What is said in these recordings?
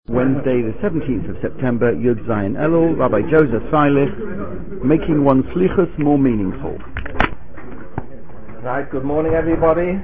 Wednesday, the 17th of September, Yud Zayin Elul, Rabbi Joseph Freilich, making one's slichus more meaningful. Right, good morning everybody.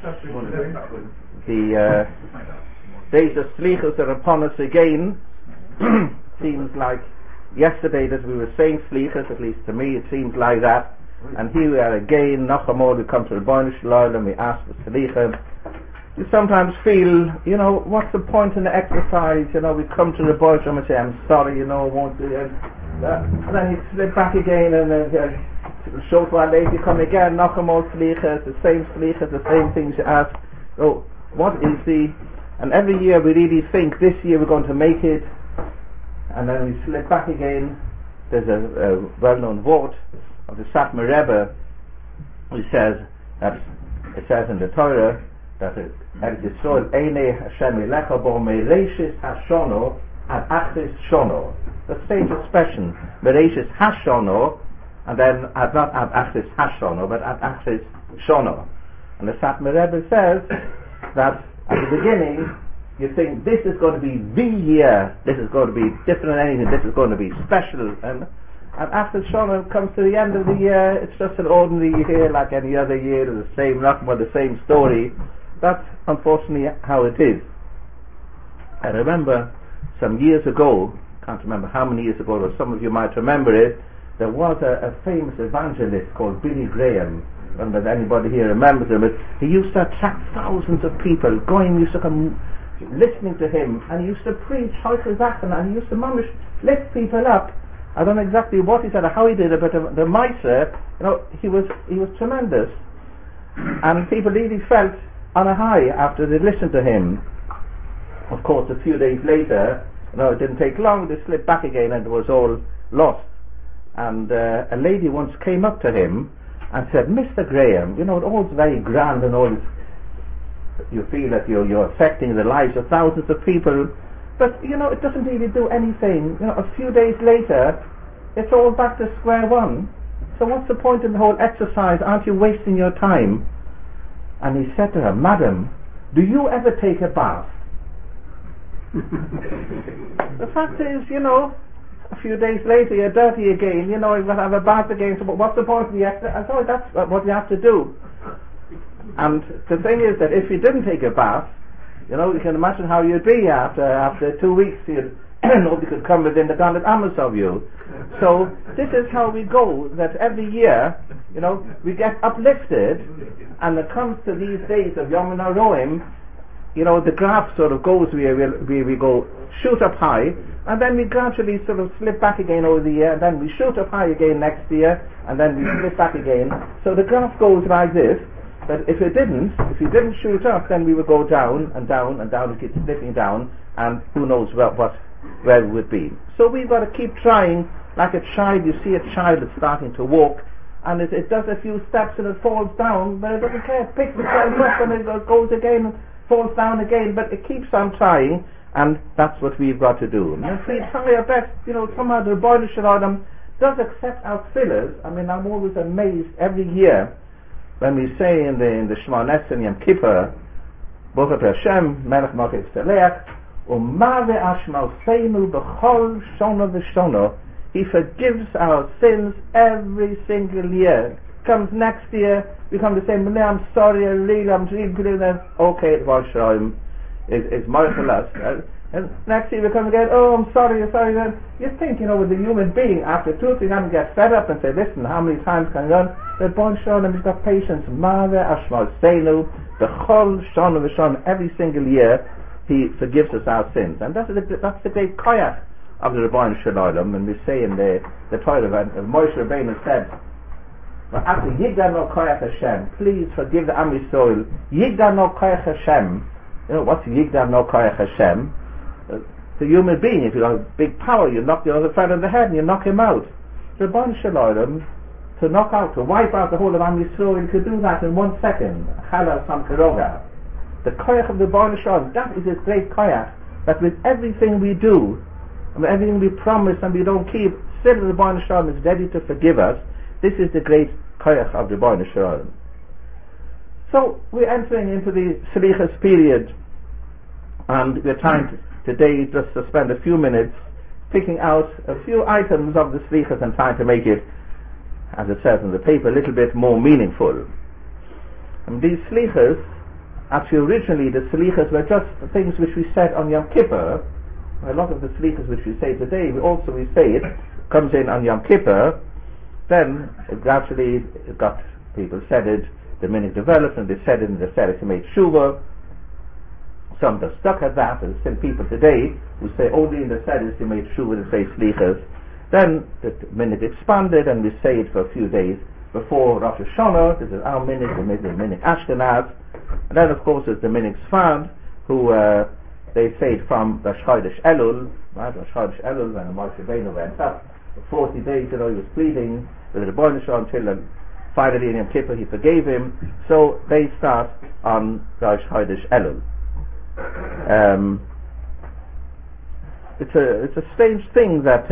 The days of slichus are upon us again. Seems like yesterday that we were saying slichus, at least to me it seems like that. And here we are again, Nachamol, we come to the Rebbeinu Shel Olam, we ask for slichus. You sometimes feel, what's the point in the exercise? We come to the Rebbeinu and say, I'm sorry, I won't do it. And then you slip back again and short while later you come again, Nachamol slichus, the same slichus, the same things you ask. So, what is and every year we really think this year we're going to make it, and then we slip back again. There's a well-known quote of the Satmar Rebbe who says that it says in the Torah that Eretz Yisrael Einei Hashem Elecha Bo Mereishis Hashono Ad Achris Shono. The same expression, Mereishis Hashono, and then not Ad Achris Hashono, but Ad Achris Shono. And the Satmar Rebbe says that at the beginning you think this is going to be the year, this is going to be different than anything, this is going to be special, and after Shona comes to the end of the year, it's just an ordinary year like any other year, the same, nothing but the same story. That's unfortunately how it is. I remember some years ago, can't remember how many years ago, but some of you might remember it, there was a famous evangelist called Billy Graham. I don't know if anybody here remembers him, but he used to attract thousands of people used to come listening to him, and he used to preach and he used to lift people up. I don't know exactly what he said or how he did it, but the Meiser, he was tremendous, and people really felt on a high after they listened to him. Of course, a few days later, it didn't take long, they slipped back again and it was all lost. And a lady once came up to him and said, Mr. Graham, all's very grand and all this, you feel that you're affecting the lives of thousands of people, but it doesn't really do anything. A few days later it's all back to square one. So what's the point in the whole exercise? Aren't you wasting your time? And he said to her, Madam, do you ever take a bath? The fact is, a few days later you're dirty again, you've got to have a bath again, so what's the point of the exercise? Oh, that's what you have to do. And the thing is that if you didn't take a bath, you can imagine how you'd be after 2 weeks. Nobody could come within the 100 amos of you. So this is how we go, that every year, we get uplifted, and it comes to these days of Yom HaRoim, the graph sort of goes where we go shoot up high, and then we gradually sort of slip back again over the year, and then we shoot up high again next year, and then we slip back again. So the graph goes like this. But if you didn't shoot up, then we would go down and down and down and keep slipping down, and who knows where we would be. So we've got to keep trying, like a child. You see a child that's starting to walk, and it does a few steps and it falls down, but it doesn't care. It picks itself up and it goes again and falls down again, but it keeps on trying, and that's what we've got to do. And if we try our best, somehow the Rebbeinu Shel Olam does accept our fillers. I mean, I'm always amazed every year when we say in the Shema Nesson Yom Kippur, Baruch Atah Hashem, Melech Malchei Tzedek, U'ma ve'ashmalseinu b'chol shona v'shona. He forgives our sins every single year. Comes next year, we come to say, I'm sorry, I'm really okay, the Baruch Shalom is marvelous. And next year we come again, I'm sorry. Then you think, with a human being, after 2 or 3 times get fed up and say, listen, how many times can you run? The Baruch Shalom has got patience. Every single year he forgives us our sins. And that's the great koyach of the Rebbeinu Shel Olam. When we say in the Torah of Moshe Rabbeinu said, after Yigdal no koyach Hashem, please forgive the Am Yisrael. Yigdal no koyach Hashem. What's Yigdal no koyach Hashem? The human being, if you have a big power, you knock the other fellow in the head and you knock him out. The Rebbeinu Shel Olam, to wipe out the whole of Am Yisrael, you could do that in 1 second. Chalal Sam Keroga. The koyach of the Rebbeinu Shel Olam, that is his great koyach, that with everything we do, and everything we promise and we don't keep, still the Rebbeinu Shel Olam is ready to forgive us. This is the great koyach of the Rebbeinu Shel Olam. So we're entering into the Selichas period, and we're trying today just to spend a few minutes picking out a few items of the slichas and trying to make it, as it says in the paper, a little bit more meaningful. And these slichas, actually originally the slichas were just the things which we said on Yom Kippur. A lot of the slichas which we say today, we say it, comes in on Yom Kippur. Then gradually it got, people said it, the minute developed, and they said it in the Tzedek to make Shuvah. Some are stuck at that. There's still people today who say only in the Tzedek to make Shuvah to say slichas. Then the minute expanded, and we say it for a few days before Rosh Hashanah. This is our minute, the minute Ashkenaz. And then of course there's the minute Sfard, who they say it from Rosh Chodesh Elul, right? Rosh Chodesh Elul, when Moshe Rabbeinu went up for 40 days, he was pleading with the Rebbeinu Shalom until finally in Yom Kippur he forgave him. So they start on Rosh Chodesh Elul. It's a strange thing that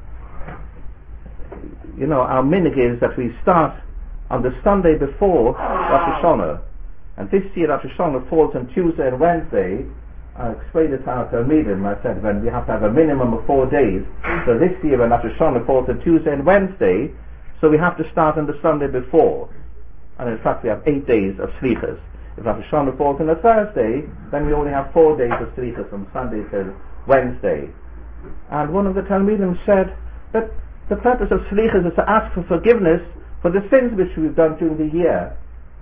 our minhag is that we start on the Sunday before Rosh Hashanah, and this year Rosh Hashanah falls on Tuesday and Wednesday. I explained it to our Talmidim. I said when we have to have a minimum of 4 days, so this year when Rosh Hashanah falls on Tuesday and Wednesday, so we have to start on the Sunday before, and in fact we have 8 days of slichas. If Rosh Hashanah falls on a Thursday, then we only have 4 days of slichas from Sunday till Wednesday. And one of the Talmidim said that the purpose of slichas is to ask for forgiveness for the sins which we've done during the year.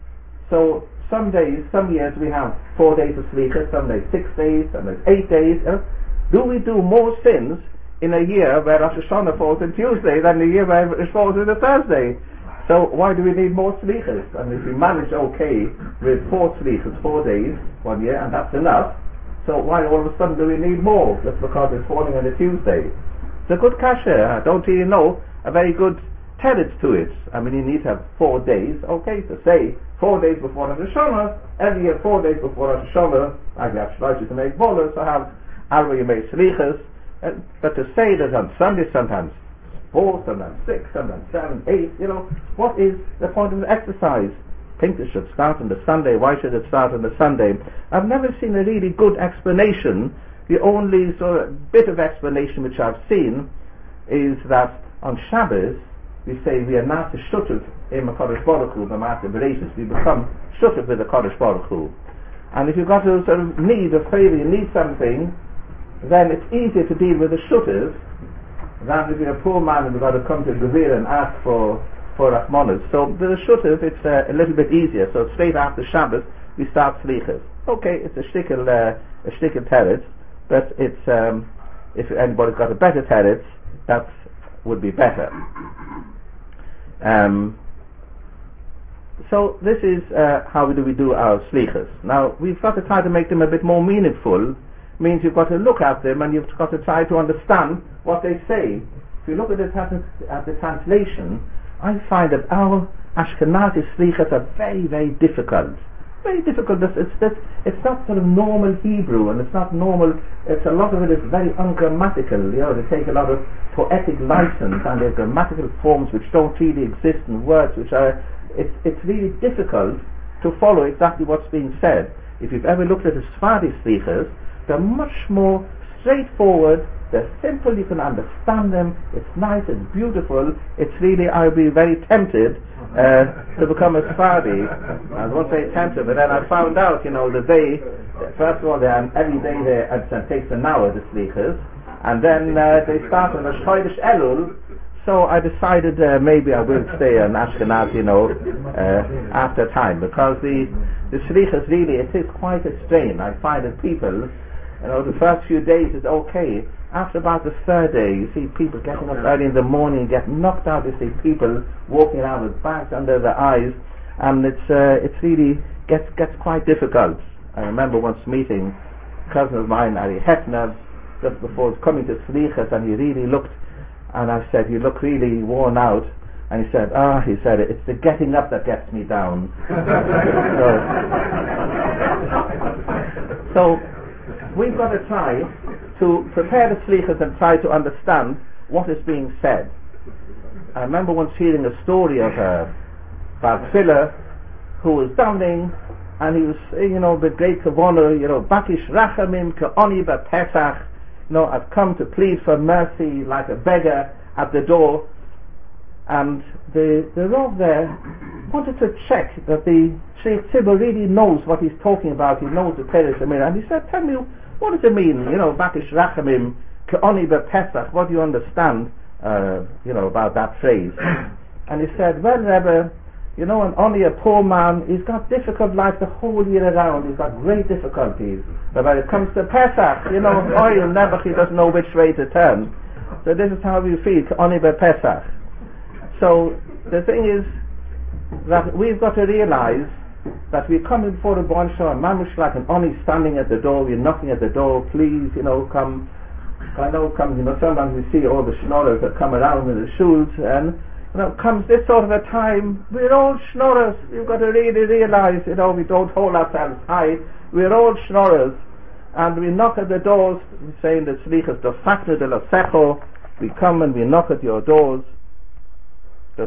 So some years we have 4 days of slichas, some days 6 days, some days 8 days. Do we do more sins in a year where Rosh Hashanah falls on Tuesday than a year where it falls on a Thursday? So why do we need more slichas? I mean, if we manage okay with 4 slichas, 4 days, 1 year, and that's enough, so why all of a sudden do we need more just because it's falling on a Tuesday? It's a good kasha, don't you know, a very good teretz to it. I mean, you need to have 4 days, okay, to say 4 days before Rosh Hashanah, every year 4 days before Rosh Hashanah, I have shloshis to make bolas, I have arba yemei slichas, but to say that on Sunday sometimes 4, sometimes 6, sometimes 7, 8, what is the point of the exercise? I think it should start on the Sunday. Why should it start on the Sunday? I've never seen a really good explanation. The only sort of bit of explanation which I've seen is that on Shabbos we say we are not shuttered in the Kodesh Baruch Hu, we become shuttered with the Kodesh Baruch Hu. And if you've got a sort of need, a favor, you need something, then it's easier to deal with the shutters than if you're a poor man and you've got to come to Gevir and ask for Rachmanis. So the shutters, it's a little bit easier. So straight after Shabbos we start slichas. Okay, it's a shtickle teretz, but it's if anybody's got a better teretz, that would be better. So this is how we do our slichas. Now we've got to try to make them a bit more meaningful. Means you've got to look at them and you've got to try to understand what they say. If you look at the translation, I find that our Ashkenazi slichas are very, very difficult. Very difficult. It's not sort of normal Hebrew, and it's not normal. A lot of it is very ungrammatical. They take a lot of poetic license, and there's grammatical forms which don't really exist in words which are. It's really difficult to follow exactly what's being said. If you've ever looked at the Sephardi slichas, they're much more straightforward, they're simple, you can understand them, it's nice, it's beautiful. It's really, I'll be very tempted to become a Sephardi. I was very tempted, but then I found out, that first of all, every day it takes an hour, the slichas, and then they start on a Chodesh Elul. So I decided maybe I will stay an Ashkenaz, after time, because the slichas really, it is quite a strain. I find that people, the first few days is okay. After about the third day, you see people getting up early in the morning, get knocked out. You see people walking around with bags under their eyes, and it's really gets quite difficult. I remember once meeting a cousin of mine, Ari Hefner, just before coming to slichas, and he really looked, and I said, "You look really worn out." And he said, "It's the getting up that gets me down." So we've got to try to prepare the slichas and try to understand what is being said. I remember once hearing a story of a Bar who was davening, and he was saying, with great kavanah, Bakish Rachamim Ka'oni B'Pesach, I've come to plead for mercy like a beggar at the door. And the Rav there wanted to check that the Sheikh Tzibur really knows what he's talking about. He knows the Peres Amir. And he said, tell me, what does it mean? Bakish Rachamim, Ke'oni B'Pesach, what do you understand, about that phrase? And he said, well, Rebbe, and only a poor man, he's got difficult life the whole year around. He's got great difficulties. But when it comes to Pesach, oil never, he doesn't know which way to turn. So this is how we feel, Ke'oni B'Pesach. So the thing is that we've got to realize that we're coming before the Bon Shah, and Mamush like an Oni standing at the door, we're knocking at the door, please, come. I know, sometimes we see all the schnorrers that come around in the shuls, and comes this sort of a time, we're all schnorrers. We've got to really realize, we don't hold ourselves high. We're all schnorrers, and we knock at the doors, saying the Tzlichas Dofaknu de Losecho. We come and we knock at your doors. Which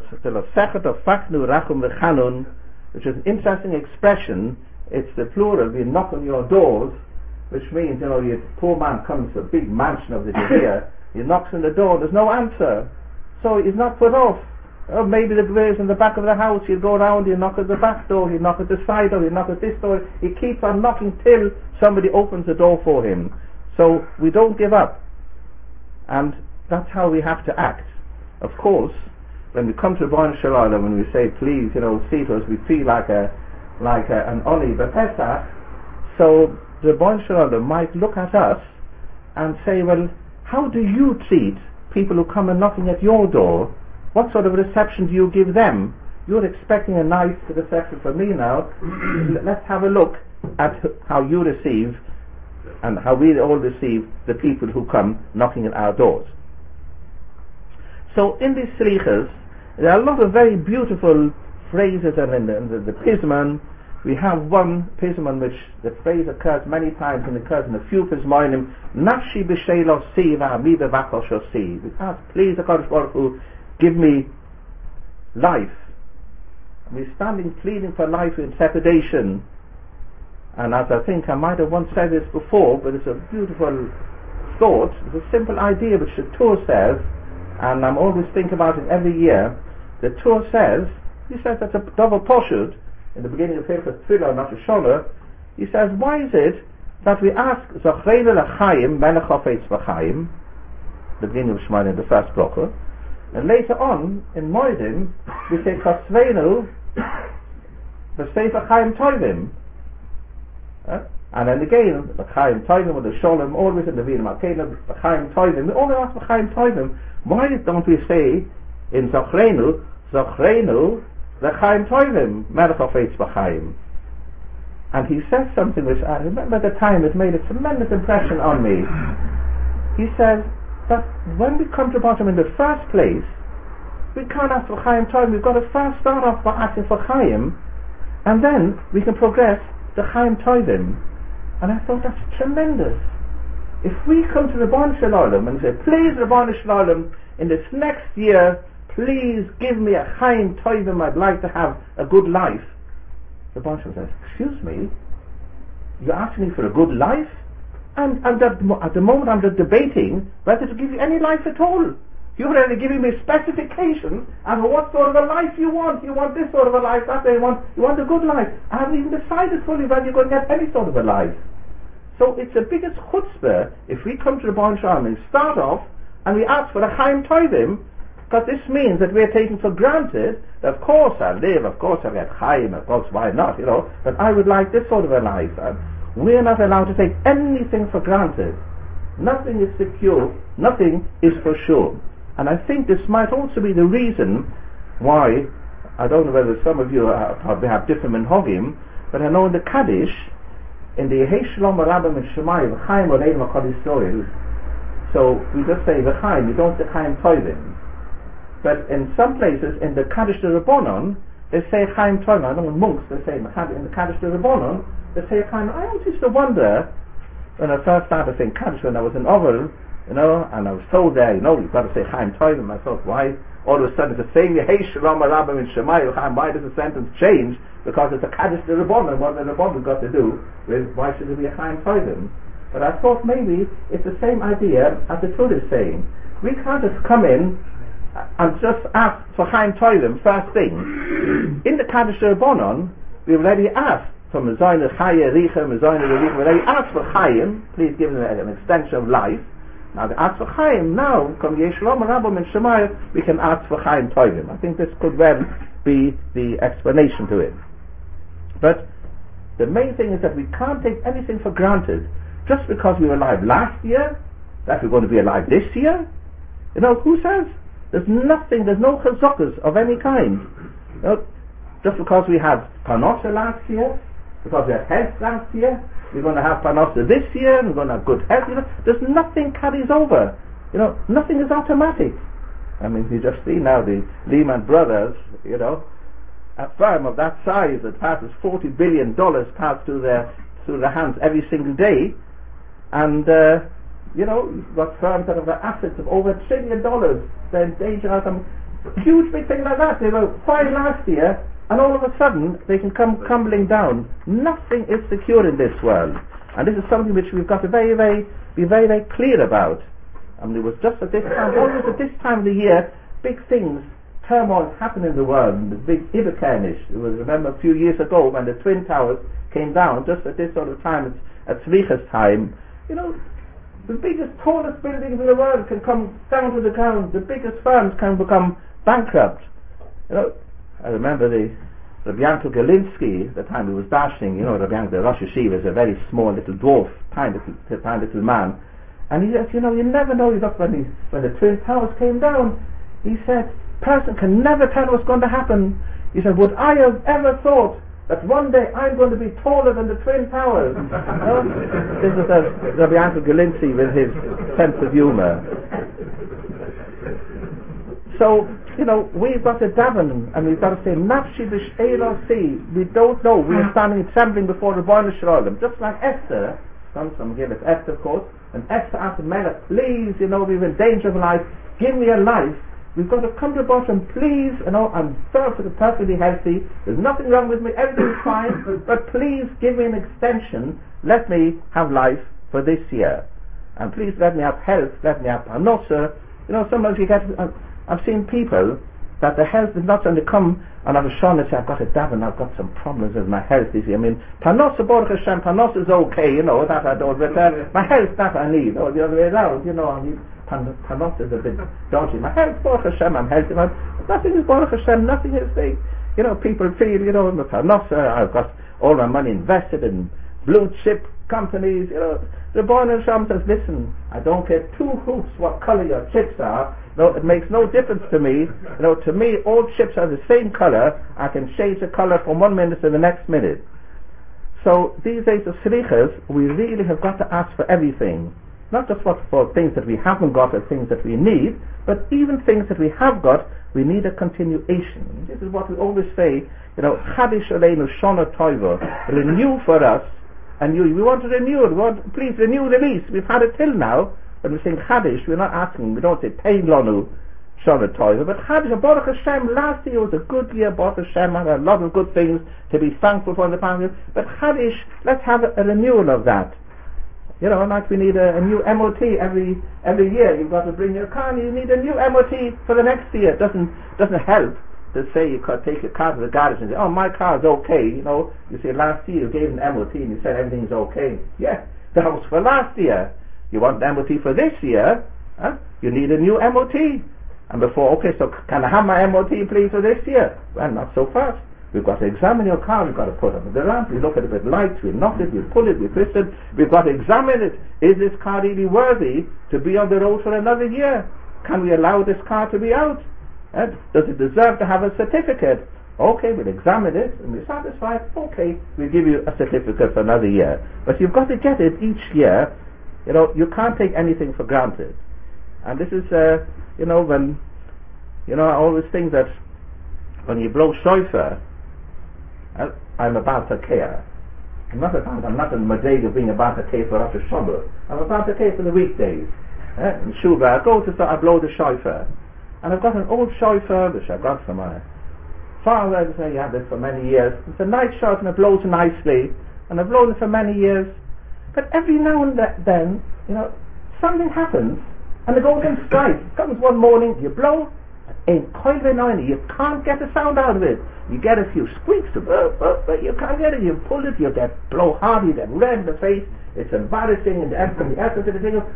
is an interesting expression. It's the plural. We knock on your doors, which means, your poor man comes to a big mansion of the Judea. He knocks on the door. There's no answer, so he's not put off. Maybe the grave's in the back of the house. He'll go around. He'll knock at the back door. He'll knock at the side door. He'll knock at this door. He keeps on knocking till somebody opens the door for him. So we don't give up, and that's how we have to act. Of course, when we come to Bon Shalom and we say, please, see to us, we feel like an Oni B'Pesach, so the Bon Shalom might look at us and say, well, how do you treat people who come and knocking at your door? What sort of reception do you give them? You're expecting a nice reception from me now. Let's have a look at how you receive and how we all receive the people who come knocking at our doors. So in these Slichas, there are a lot of very beautiful phrases, and in the Pisman, we have one Pisman which the phrase occurs many times, and occurs in a few Pismanim, Nafshi b'sheilo si v'ami b'vakol shosi. We ask, please, HaKadosh Baruch Hu, give me life. We're standing pleading for life in trepidation. And as I think I might have once said this before, but it's a beautiful thought, it's a simple idea which the Torah says, and I'm always thinking about it every year. The Torah says, he says that's a double poshut in the beginning of Hilchos Tefillah, not a Sholah. He says, why is it that we ask Zochreinu L'chaim Melech Hafetz B'chaim, the beginning of Shema in the first bracha, and later on in Moedim we say Chasveinu B'Sefer Chaim Tovim, and then again the Chaim Tovim or the Sholem, always in the Vina Malkeinu, the Chaim Tovim. We always ask for Chaim Tovim. Why don't we say in Zochreinu L'chaim Tovim Melech Hafetz B'chaim? And he says something which I remember at the time it made a tremendous impression on me. He says that when we come to bottom in the first place, we can't ask for Chaim Tovim. We've got to first start off by asking for Chaim, and then we can progress to Chaim Tovim. And I thought that's tremendous. If we come to Ribbon Shalom and say, please Ribbon Shalom, in this next year, please give me a Chaim Tovim, I'd like to have a good life. Ribbon Shalom says, excuse me, you're asking me for a good life? And at the moment I'm just debating whether to give you any life at all. You're only giving me specifications as to what sort of a life you want. You want this sort of a life, that you want a good life. I haven't even decided fully whether you're going to get any sort of a life. So it's the biggest chutzpah if we come to the Bon Shalom and start off and we ask for a Chaim Tovim, because this means that we're taking for granted that of course I live, of course I get Chaim, of course why not, but I would like this sort of a life. We're not allowed to take anything for granted. Nothing is secure, nothing is for sure. And I think this might also be the reason why, I don't know whether some of you probably have different minhagim, but I know in the Kaddish, in the Yehei Shalom Rabbim and Shemayim, V'chaim Oleim HaKol Yisrael, so we just say V'chaim, we don't say Chaim Tovim. But in some places, in the Kaddish de Rabbanon, they say Chaim Tovim. I know in monks, they say in the Kaddish de Rabbanon, they say Chaim. I always used to wonder, when I first started saying Kaddish, when I was in Oval, and I was told there, you've got to say Chaim Tovim. I thought, why? All of a sudden it's the same Yehei Shalom Rabbim and Shemayim, why does the sentence change? Because it's a Kaddish de Rabbanon. What the Rabbanon got to do with, why should it be a Chaim Tovim? But I thought maybe it's the same idea as the Truth is saying. We can't just come in and just ask for Chaim Toilem first thing. In the Kaddish Rabbanon, we've already asked for Mezayna Chaya Richa, Mezayna Richa. We already asked for Chaim, please give them an extension of life. Now they ask for Chaim, now, come Yeshlom Rabban and Shemaiah, we can ask for Chaim Toilem. I think this could well be the explanation to it. But the main thing is that we can't take anything for granted. Just because we were alive last year, that we're going to be alive this year. You know, who says? There's nothing, there's no chazukas of any kind. You know, just because we had Parnosa last year, because we had health last year, we're going to have Parnosa this year, and we're going to have good health. You know, there's nothing carries over. You know, nothing is automatic. I mean, you just see now the Lehman Brothers, you know, a firm of that size that passes $40 billion passed through their hands every single day. And, you know, you've got firms that have assets of over $1 trillion. They're in danger of some huge big thing like that. They were fine last year, and all of a sudden they can come crumbling down. Nothing is secure in this world. And this is something which we've got to be very clear about. I mean, it was just at this time, always at this time of the year, big things, turmoil happened in the world, and the big Iberkernish. It was, remember, a few years ago when the Twin Towers came down, just at this sort of time, at Tzvicha's time. You know, the biggest, tallest buildings in the world can come down to the ground. The biggest firms can become bankrupt. You know, I remember the Rabbi Yankel Galinsky, at the time he was dashing, you know, Rabbi Yankel, the Rosh Yeshiva, is a very small little dwarf, tiny little man. And he said, you know, you never know. Look, when the Twin Towers came down, he said, person can never tell what's going to happen. He said, would I have ever thought that one day I'm going to be taller than the Twin Towers? This is Rabbi Yankel Galinsky with his sense of humor. So, you know, we've got to daven, and we've got to say, Nafshi b'she'elosi. We don't know. We are standing trembling before the Ribono Shel Olam. Just like Esther, some give it Esther, of course, and Esther asked the Melech, please, you know, we're in danger of life, give me a life. We've got to come to the bottom, please, you know, I'm perfectly healthy, there's nothing wrong with me, everything's fine, but please give me an extension, let me have life for this year. And please let me have health, let me have Parnosa. You know, sometimes you get, I've seen people that the health is not going to come, and I've shown and say, I've got a daven, I've got some problems with my health this year. I mean, Parnosa, Baruch Hashem, Parnosa is okay, you know, that I don't, but my health, that I need, or the other way around, you know, I need Parnosa is a bit dodgy. My health, Baruch Hashem, I'm healthy. Nothing is Baruch Hashem, nothing is big. You know, people feel, you know, with Parnosa, I've got all my money invested in blue chip companies, you know. The Ribono Shel Olam says, listen, I don't care two hoots what colour your chips are. No, it makes no difference to me. You know, to me, all chips are the same colour. I can change the colour from 1 minute to the next minute. So these days of slichas, we really have got to ask for everything. Not just for things that we haven't got or things that we need, but even things that we have got, we need a continuation. This is what we always say, you know, Chadish Aleinu Shana Toiva, renew for us, and we want to renew it. Please renew the lease. We've had it till now. When we're saying Chadish, we're not asking, we don't say Tein Lonu Shana Toiva, but Chadish, Baruch Hashem, last year was a good year, Baruch Hashem, had a lot of good things to be thankful for in the past year, but Chadish, let's have a renewal of that. You know, like we need a new MOT every year. You've got to bring your car and you need a new MOT for the next year. It doesn't help to say you could take your car to the garage and say, oh, my car is okay. You know, you say last year you gave an MOT and you said everything's okay. Yeah, that was for last year. You want an MOT for this year, huh? You need a new MOT. And before, okay, so can I have my MOT please for this year? Well, not so fast. We've got to examine your car, we've got to put up the lamp, we look at it with lights, we knock it, we pull it, we twist it, we've got to examine it. Is this car really worthy to be on the road for another year? Can we allow this car to be out? Does it deserve to have a certificate? Okay, we'll examine it, and we're satisfied, okay, we'll give you a certificate for another year. But you've got to get it each year. You know, you can't take anything for granted. And this is, you know, when, you know, I always think that when you blow shofar, I'm about to care. I'm not in the madrig of being about to care for Rosh Hashanah. I'm about to care for the weekdays. In Shuvah, I blow the shofar. And I've got an old shofar, which I got from my father. He had it for many years. It's a nice shofar and it blows nicely. And I've blown it for many years. But every now and then, something happens, and it goes in strike. It comes one morning, you blow, in you can't get a sound out of it. You get a few squeaks, but you can't get it. You pull it, you get blow hard, you get red in the face. It's embarrassing, and the essence of the thing.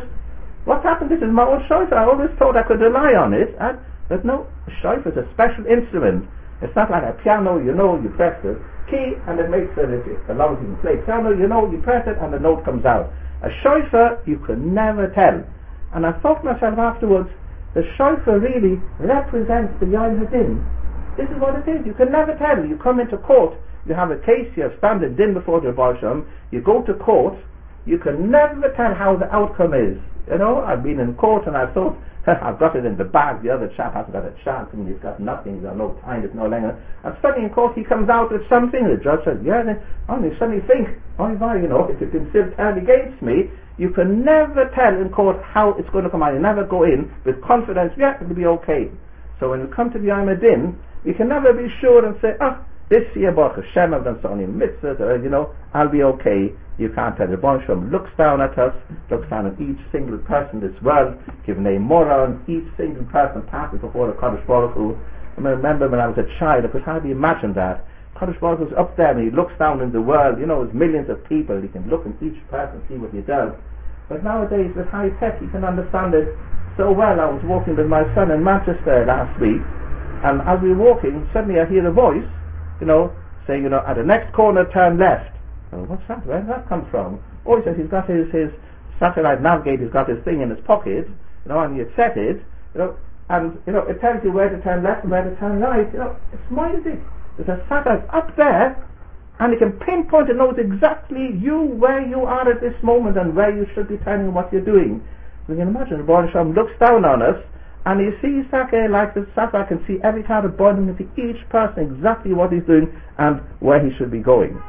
What's happened? This is my old shofar. I always thought I could rely on it, but no, a shofar is a special instrument. It's not like a piano. You press the key and it makes it. As long as you can play piano, you press it and the note comes out. A shofar, you can never tell. And I thought to myself afterwards, the shofar really represents the Yom Hadin. This is what it is. You can never tell. You come into court, you have a case, you have standing din before the Baal Shem, you go to court, you can never tell how the outcome is. I've been in court and I thought, I've got it in the bag, the other chap hasn't got a chance, and he's got nothing, he's got no time, it's no longer. And suddenly in court he comes out with something, the judge says, yeah, then you suddenly think, if you can still turn against me, you can never tell in court how it's going to come out. You never go in with confidence, yeah, it'll be okay. So when we come to the Yom Hadin, we can never be sure and say, this year, Baruch Hashem, I've done so many mitzvahs, I'll be okay. You can't tell. The Baruch Hashem looks down at us, looks down at each single person in this world, giving a moral on each single person passes before the Kadosh Baruch Hu. I remember when I was a child, I could hardly imagine that. Kadosh Baruch Hu's up there and he looks down in the world, there's millions of people, he can look in each person, see what he does. But nowadays with high tech, you can understand it so well. I was walking with my son in Manchester last week, and as we were walking, suddenly I hear a voice, saying, at the next corner turn left. Oh, what's that? Where did that come from? Oh, he says he's got his satellite navigator, he's got his thing in his pocket, and he had set it, and it tells you where to turn left and where to turn right. It's mighty. There's a satellite up there, and it can pinpoint, it knows exactly where you are at this moment and where you should be turning and what you're doing. So you can imagine the Baruch Hashem looks down on us, and he sees like the satellite can see every kind of body into each person exactly what he's doing and where he should be going.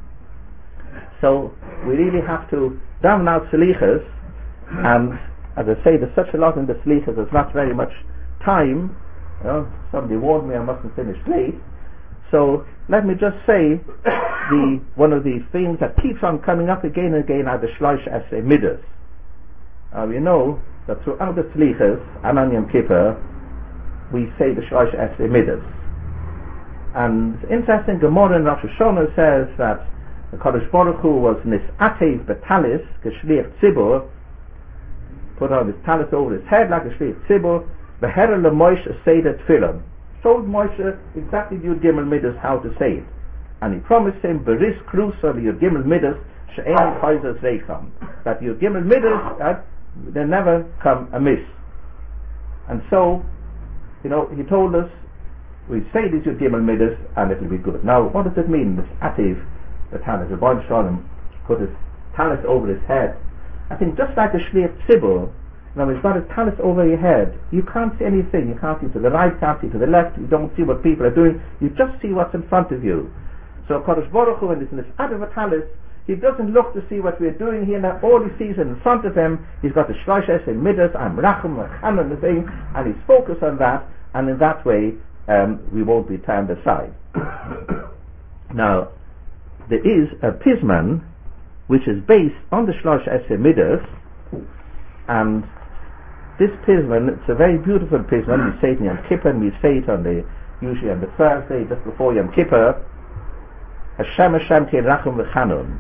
So we really have to down out selichas, and as I say, there's such a lot in the selichas, there's not very much time. Somebody warned me I mustn't finish late. So let me just say one of the things that keeps on coming up again and again are the Shlosh Esrei Midas. We know that throughout the selichas and on Yom Kippur we say the Shlosh Esrei Midas. And it's interesting, Gemara in Rosh Hashanah says that the Kadosh Baruch Hu was nisatev betalis k'shliach tzibur, put on his talis over his head like a shliach tzibur, v'hera leMoshe seder tefillah, told Moshe exactly Yud Gimel Midas how to say it, and he promised him beris krusa Yud Gimel Midas she'en chayzas reicham, that Yud Gimel Midas they never come amiss. And so he told us we say this Yud Gimel Midas and it will be good. Now what does it mean, this ativ the talis? The Baal Shalom put his talis over his head. I think just like the Shliach Tzibur, now he's got his talis over your head, you can't see anything, you can't see to the right, can't see to the left, you don't see what people are doing, you just see what's in front of you. So Kadosh Baruch Hu, when he's in this ativ talis, he doesn't look to see what we're doing here now, all he sees in front of him, he's got the Shlosh Esrei Midas, I'm Rachum, and the thing, and he's focused on that, and in that way we won't be turned aside. Now, there is a Pisman which is based on the Shlosh Esrei Midas, and this Pisman, it's a very beautiful Pisman. We say it in Yom Kippur, and we say it usually on the Thursday just before Yom Kippur, Hashem Hashem Ki Rachum V'Chanun.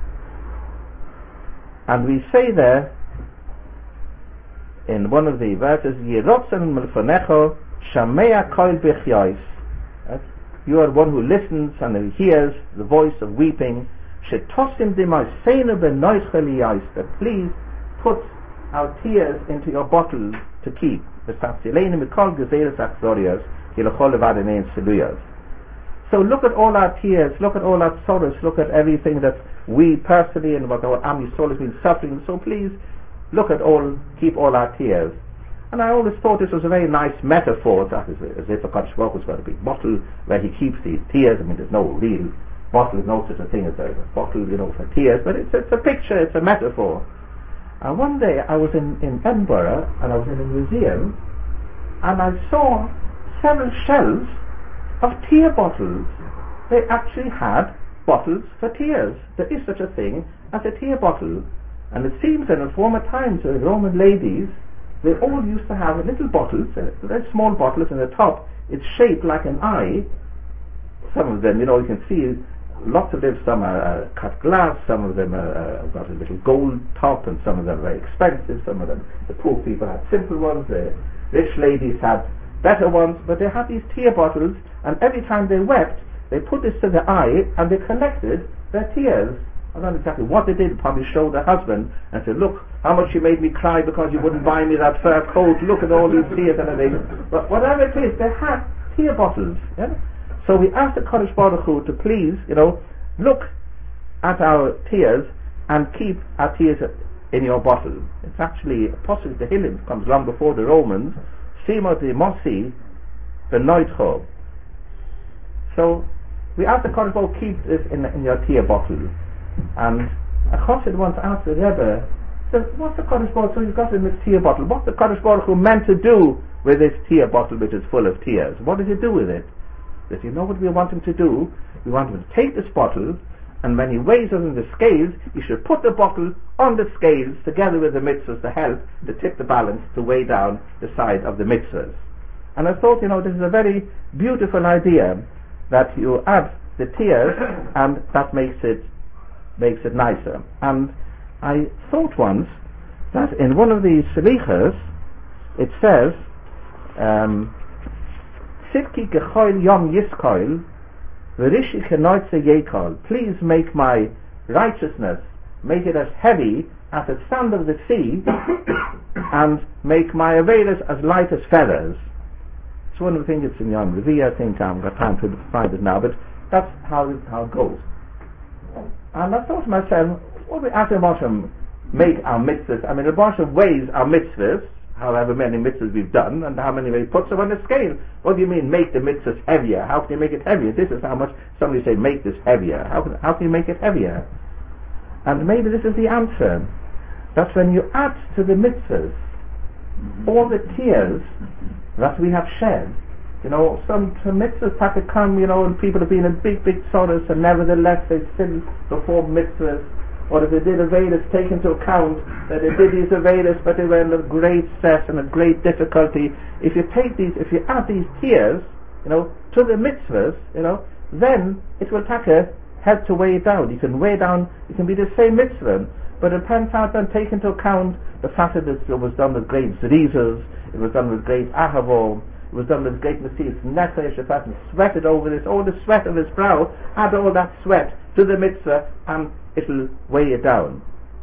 And we say there in one of the verses, Yerotzen Melfonecho Shamea Koil B'Chyois. You are one who listens and who hears the voice of weeping. Shetosim D'Moiseinu B'Noichel Yais, that please put our tears into your bottle to keep. So look at all our tears, look at all our sorrows, look at everything that we personally and what our Am Yisrael has been suffering. So please keep all our tears. And I always thought this was a very nice metaphor, that is, as if a Kadosh Baruch Hu's got a big bottle where he keeps these tears. I mean, there's no real bottle, there's no such a thing as a bottle, for tears, but it's a picture, it's a metaphor. And one day I was in Edinburgh, and I was in a museum, and I saw several shelves of tear bottles. They actually had bottles for tears. There is such a thing as a tear bottle. And it seems that in former times the Roman ladies, they all used to have little bottles, very small bottles, and the top it's shaped like an eye. Some of them, you can see lots of them. Some are cut glass, some of them are got a little gold top, and some of them are very expensive. Some of them, the poor people had simple ones, the rich ladies had better ones, but they had these tear bottles, and every time they wept, they put this to the eye, and they collected their tears. I don't know exactly what they did, probably show their husband and said, look, how much you made me cry because you wouldn't buy me that fur coat, look at all these tears and everything. But whatever it is, they had tear bottles. Yeah? So we asked the Kodesh Baruch Hu to please, look at our tears and keep our tears in your bottle. It's actually possible the Hillim comes long before the Romans, Sima de Mossi, the Neutro. So we asked the Kodesh Baruch Hu keep this in your tear bottle. And a chassid once asked the Rebbe, said, what's the Kodesh Baruch Hu? So he's got it in his tear bottle. What's the Kodesh Baruch Hu meant to do with this tear bottle which is full of tears? What does he do with it? He says, you know what we want him to do? We want him to take this bottle, and when he weighs it in the scales, he should put the bottle on the scales together with the mitzvahs to help to tip the balance to weigh down the side of the mitzvahs. And I thought, this is a very beautiful idea, that you add the tears and that makes it nicer. And I thought once that in one of these selichas it says Sidki gechoil yom yiskoil v'rishi chenoitze yekol. Please make my righteousness, make it as heavy as the sand of the sea and make my avedas as light as feathers. It's one of the things it's in Yom Revi. I think I've got time to find it now, but that's how it goes. And I thought to myself, what we ask Hashem make our mitzvahs? I mean, Hashem weighs our mitzvahs, however many mitzvahs we've done, and how many he puts them on the scale. What do you mean, make the mitzvahs heavier? How can you make it heavier? This is how much somebody say, make this heavier. How can you make it heavier? And maybe this is the answer. That's when you add to the mitzvahs all the tears that we have shed. Some mitzvahs have to come, and people have been in big sorrows, and nevertheless they still perform mitzvahs. Or if they did Avedas, take into account that they did these Avedas, but they were in a great stress and a great difficulty. If you add these tears, to the mitzvahs, then it will help to weigh it down. You can weigh down, it can be the same mitzvah, but it depends how then take into account the fact that it was done with great zrizas, it was done with great ahavo, it was done with great Messias Nefesh. The person sweated over this, all the sweat of his brow, add all that sweat to the mitzvah, and it'll weigh it down.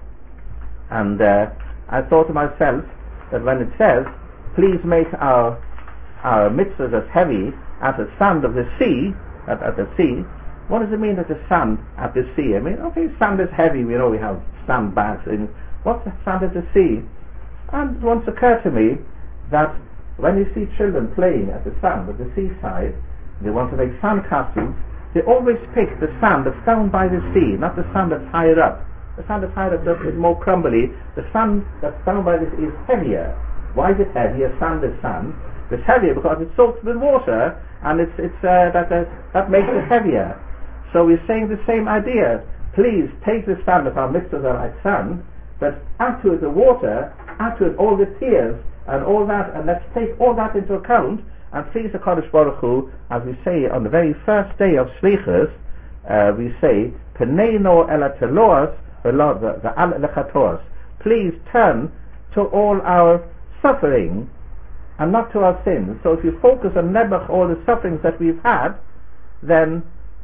And I thought to myself that when it says, please make our mitzvahs as heavy as the sand of the sea, at the sea, what does it mean that the sand at the sea? I mean, okay, sand is heavy, we have sandbags, and what's the sand at the sea? And it once occurred to me that when you see children playing at the sand at the seaside, they want to make sand castles, they always pick the sand that's down by the sea, not the sand that's higher up. The sand that's higher up is more crumbly. The sand that's down by the sea is heavier. Why is it heavier? Sand is sand. It's heavier because it's soaked with water, and that makes it heavier. So we're saying the same idea. Please take the sand of our mitzvahs are like sand, but add to it the water, add to it all the tears and all that, and let's take all that into account, and please the Kodesh Baruch Hu, as we say on the very first day of Slichus, we say, Peneino ela teloas v'al lechatos. Please turn to all our suffering and not to our sins. So if you focus on Nebuch, all the sufferings that we've had, then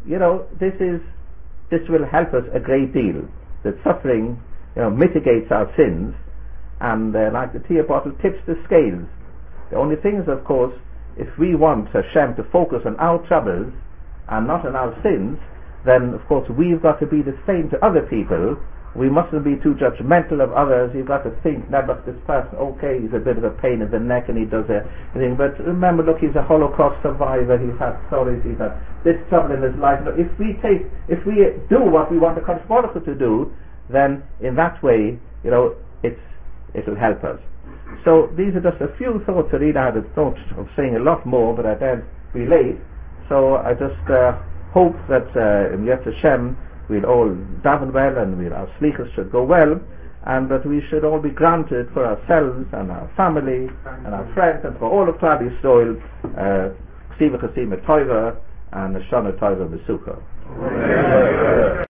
this will help us a great deal. The suffering mitigates our sins, and like the tear bottle tips the scales. The only thing is, of course, if we want Hashem to focus on our troubles and not on our sins, then of course we've got to be the same to other people. We mustn't be too judgmental of others. You've got to think, never this person, okay, he's a bit of a pain in the neck and he does everything, but remember, look, he's a Holocaust survivor, he's had stories, he's had this trouble in his life. If we do what we want the Kodesh Baruch Hu to do, then in that way, it'll help us. So these are just a few thoughts that I had thought of saying a lot more, but I daren't be late. So I just hope that in Yetz Hashem we'll all daven well and our slichus should go well, and that we should all be granted for ourselves and our family and our friends and for all of Klal Yisrael Ksiva Chasim Toiva and Shana Toiva Besucha.